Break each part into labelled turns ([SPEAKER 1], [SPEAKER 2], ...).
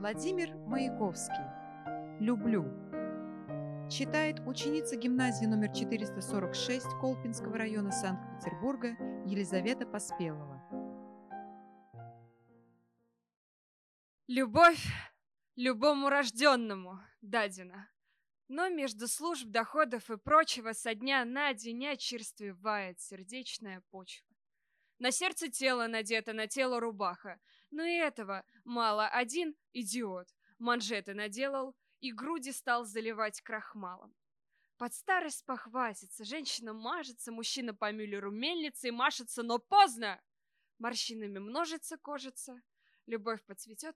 [SPEAKER 1] Владимир Маяковский. «Люблю». Читает ученица гимназии номер 446 Колпинского района Санкт-Петербурга Елизавета Поспелова.
[SPEAKER 2] Любовь любому рожденному дадена, но между служб, доходов и прочего со дня на день очерствевает сердечная почва. На сердце тело надето, на тело рубаха, но и этого мало. Один идиот манжеты наделал и груди стал заливать крахмалом. Под старость похватится, женщина мажется, мужчина по мюллеру мельница и машется, но поздно! Морщинами множится кожица, любовь поцветет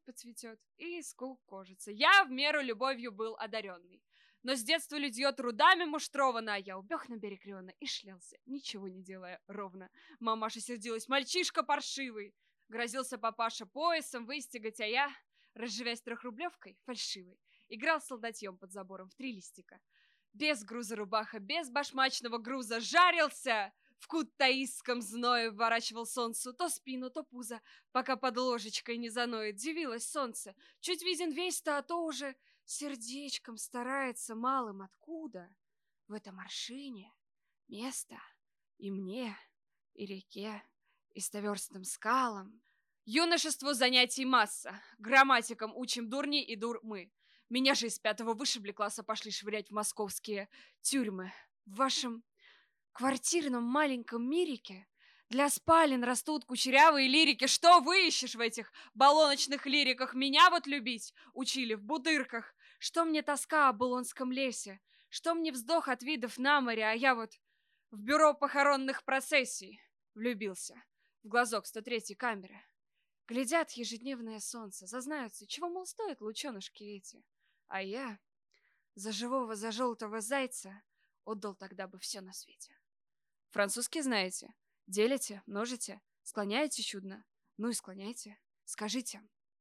[SPEAKER 2] и скукожится. Я в меру любовью был одаренный, но с детства людье трудами муштровано, а я убег на берег Риона и шлялся, ничего не делая ровно. Мамаша сердилась: мальчишка паршивый. Грозился папаша поясом выстегать, а я, разживясь трехрублевкой фальшивой, играл солдатьем под забором в 3 листика. Без груза рубаха, без башмачного груза жарился, в кут-таистском зное вворачивал солнцу то спину, то пузо, пока под ложечкой не заноет. Дивилось солнце, чуть виден весь-то, а то уже сердечком старается малым. Откуда в этом аршине место и мне, и реке, и стоверстным скалам? Юношеству занятий масса, грамматикам учим дурни и дур мы. Меня же из 5-го вышибли класса, пошли швырять в московские тюрьмы. В вашем квартирном маленьком мирике для спален растут кучерявые лирики. Что вы ищешь в этих баллоночных лириках? Меня вот любить учили в бутырках. Что мне тоска о булонском лесе? Что мне вздох от видов на море? А я вот в бюро похоронных процессий влюбился в глазок 103-й камеры. Глядят ежедневное солнце, зазнаются, чего, мол, стоят лученышки эти. А я за живого, за желтого зайца отдал тогда бы все на свете. Французский знаете? Делите, множите, склоняете чудно? Ну и склоняйте, скажите.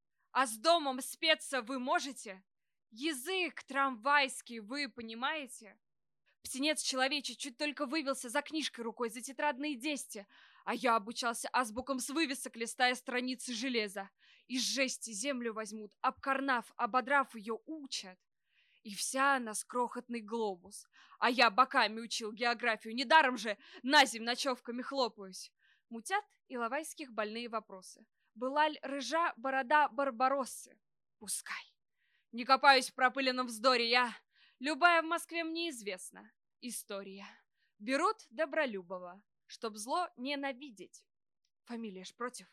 [SPEAKER 2] А с домом спеться вы можете? Язык трамвайский вы понимаете? Птенец человечий чуть только вывелся за книжкой рукой, за тетрадные дести, а я обучался азбукам с вывесок, листая страницы железа. Из жести землю возьмут, обкорнав, ободрав ее, учат. И вся она с крохотный глобус. А я боками учил географию, недаром же наземь ночевками хлопаюсь. Мутят иловайских больные вопросы. Была ль рыжа борода Барбароссы? Пускай. Не копаюсь в пропыленном вздоре я. Любая в Москве мне известна история. Берут Добролюбова, чтоб зло ненавидеть. Фамилия ж против.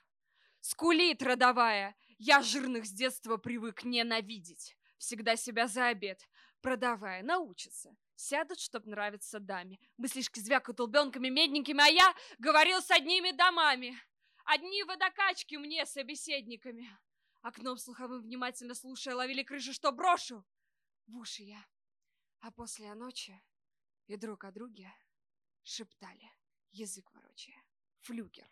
[SPEAKER 2] Скулит родовая. Я жирных с детства привык ненавидеть. Всегда себя за обед продавая, научатся. Сядут, чтоб нравиться даме. Мыслишки звякают лбенками медненькими, а я говорил с одними домами. Одни водокачки мне собеседниками. Окном слуховым внимательно слушая, ловили крышу, что брошу в уши я. А после о ночи и друг о друге шептали, язык ворочая. Флюгер.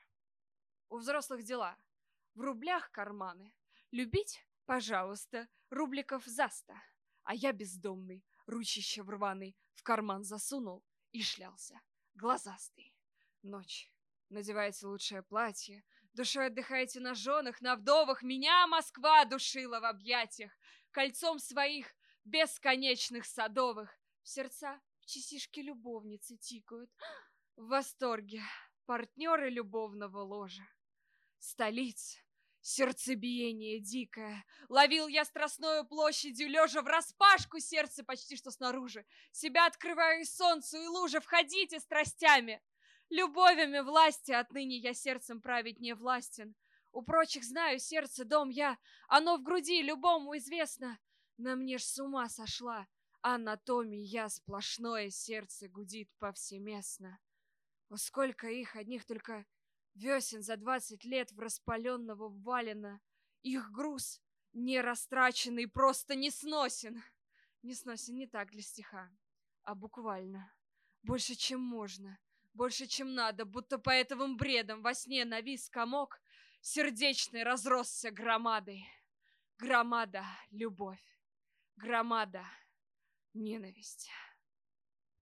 [SPEAKER 2] У взрослых дела. В рублях карманы. Любить? Пожалуйста, рубликов за 100. А я бездомный, ручище в рваный, в карман засунул и шлялся, глазастый. Ночь. Надевайте лучшее платье, душой отдыхайте на женах, на вдовах. Меня Москва душила в объятиях, кольцом своих бесконечных садовых. В сердца в часишки любовницы тикают. В восторге партнеры любовного ложа. Столица. Сердцебиение дикое. Ловил я страстною площадью, лежа враспашку, сердце почти что снаружи. Себя открываю и солнцу, и луже. Входите страстями. Любовями власти отныне я сердцем править не властен. У прочих знаю сердце, дом я. Оно в груди любому известно. На мне ж с ума сошла анатомия я. Сплошное сердце гудит повсеместно. О, сколько их, одних только весен за 20 лет в распаленного валено. Их груз не растраченный, просто не сносен. Не сносен не так для стиха, а буквально. Больше, чем можно, больше, чем надо, будто поэтовым бредом во сне навис комок, сердечный разросся громадой. Громада — любовь, громада — ненависть.